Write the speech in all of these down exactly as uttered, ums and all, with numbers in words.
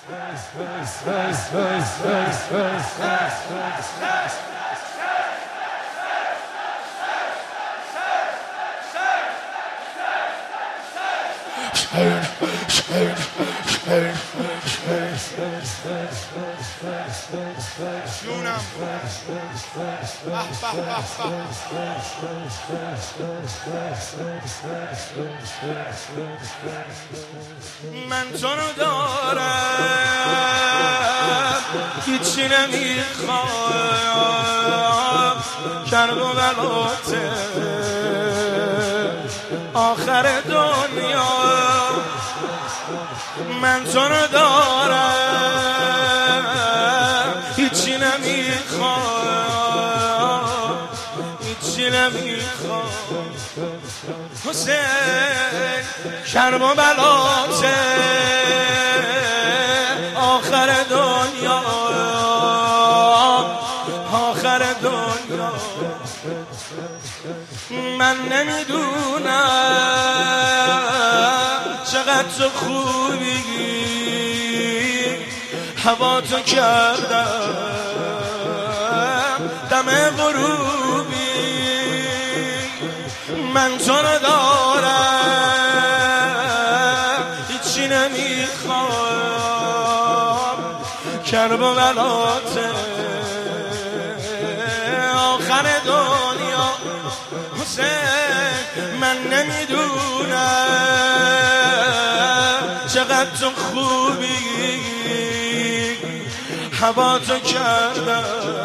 جونم من تو رو دارم هیچی نمیخوام کرب و بلاته آخر دنیا من تو رو دارم هیچی نمیخوام هیچی نمیخوام حسین کرب و بلاته آخر دنیا آخر دنیا من نمیدونم چقدر تو خوبی هوا تو کردم دم غروبی من تو رو دارم هیچی نمیخوام کرب و بلاته آخر دنیا حسین من نمیدونم چقدر تو خوبی هوا تو کردم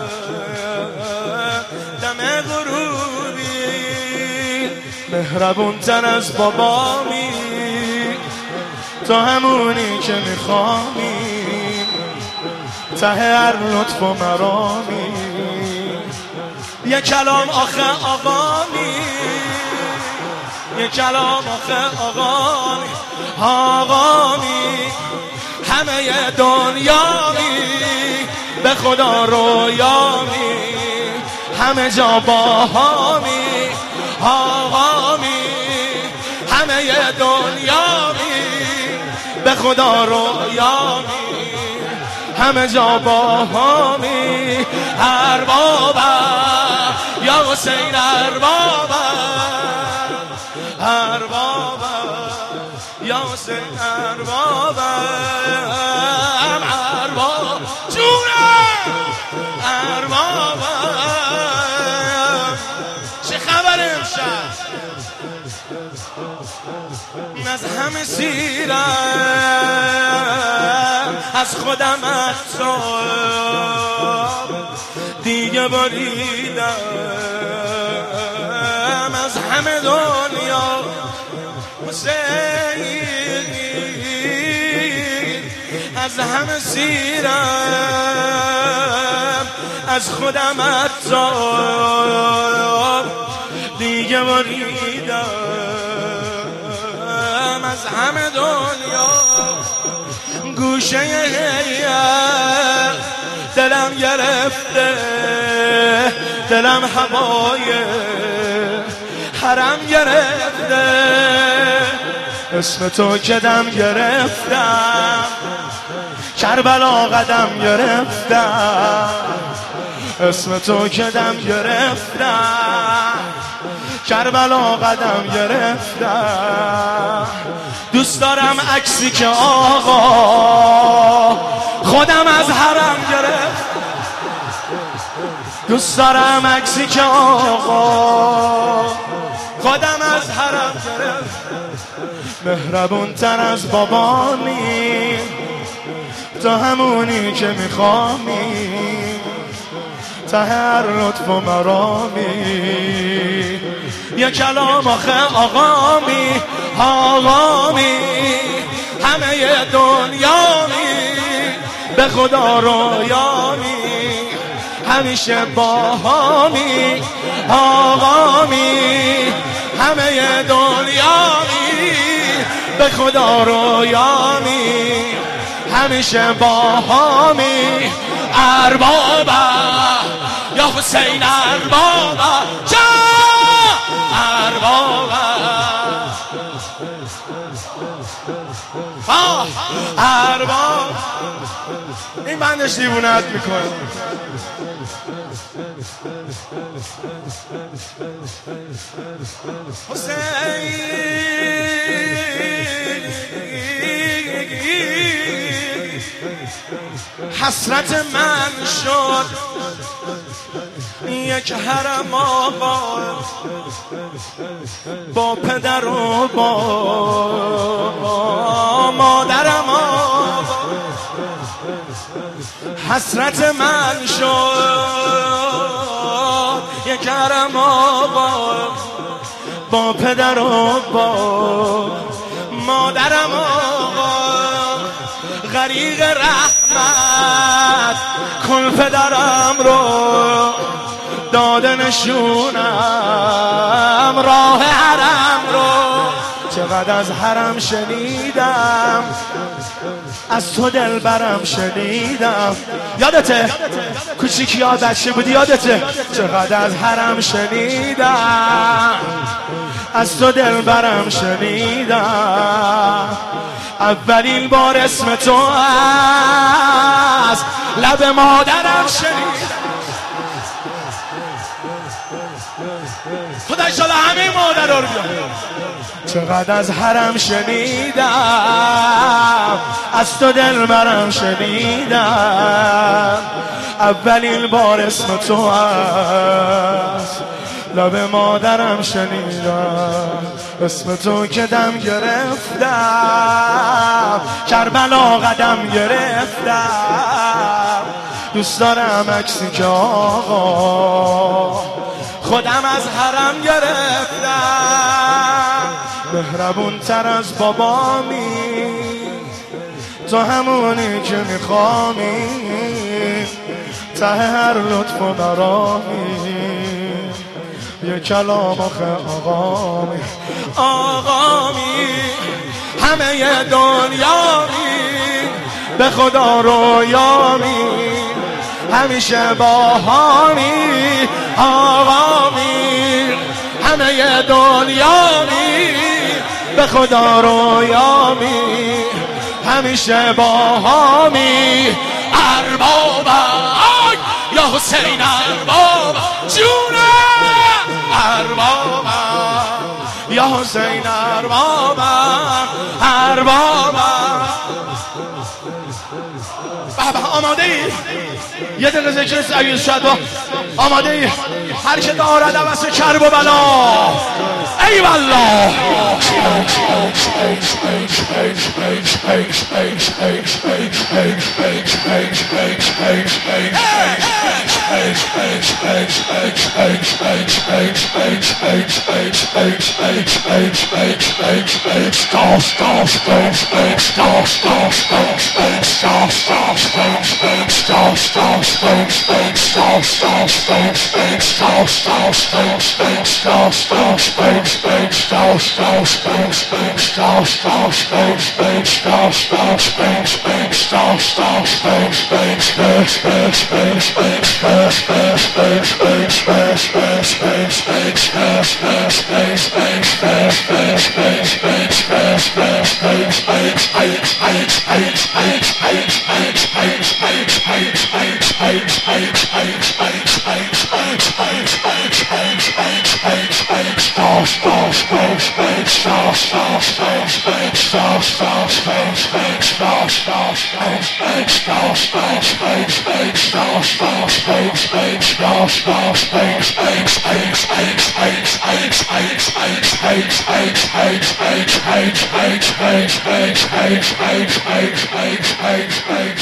دم غروبی مهربون تر از بابامی تو همونی که میخوامی ته هر لطف و مرامی یه کلام آخه آقامی یه کلام آخه آقامی آقامی همه دنیامی به خدا رویامی همه جا باهامی آقامی همه دنیامی به خدا رویامی همه جا باهامی اربابم یا حسین اربابم اربابم یا حسین اربابم ارباب جونم اربابم چه خبر امشب از همه سیرم از خودم اتاب دیگه بریدم از همه دنیا حسین از همه سیرم از خودم اتاب دیگه بریدم از همه دنیا گوشه هیئت دلم گرفته دلم هوای حرم گرفته اسم تو کدم گرفتم کربلا قدم گرفتم اسم تو کدم گرفتم کربلا قدم گرفتم دوست دارم عکسی که آقا خودم از حرم گرفت دوست دارم عکسی که آقا خودم از حرم گرفت مهربون تر از بابامی تو همونی که میخوامی ته هر لطف و مرامی یه کلام آخه آقامی آقامی همه دنیامی به خدا رویامی همیشه باهامی آقامی همه دنیامی به خدا رویامی همیشه باهامی اربابا یا حسین اربابا جا اربابا ارباب این بندش دیوونت میکنه. حسرت من شد یک حرم آقا با پدر و با مادرم آقا. حسرت من شد یک حرم آقا با پدر و با مادرم آقا. غریق رحمت کن پدرم رو داده نشونم راه حرم رو. چقدر از حرم شنیدم از تو دل برم شنیدم. یادته کوچیک یاد بچه بودی یادته چقدر از حرم شنیدم از تو دل برم شنیدم. اولین بار اسم تو از لب مادرم شنیدم. خدا انشالله همه مادر رو بیاد. چقدر از حرم شنیدم از تو دل برم شنیدم. اولین بار اسم تو از لب مادرم شنیدم. اسم تو که دم گرفتم کربلا قدم گرفتم. دوست دارم عکسی که آقا خودم از حرم گرفتم. مهربون تر از بابامی تو همونی که میخوامی ته هر لطف و برامی یه کلام آخه آقامی آقامی همه دنیامی به خدا رویامی همیشه باهامی آقامی همه دنیامی به خدا رویامی همیشه باهامی. اربابم یا حسین اربابم جونم اربابم یا حسین اربابم اربابم. بابا آماده ای؟ یه دقیقه ذکر سعید شد با آماده ای؟ هر که دارد عوض کرب و بلا ای والله. Hey,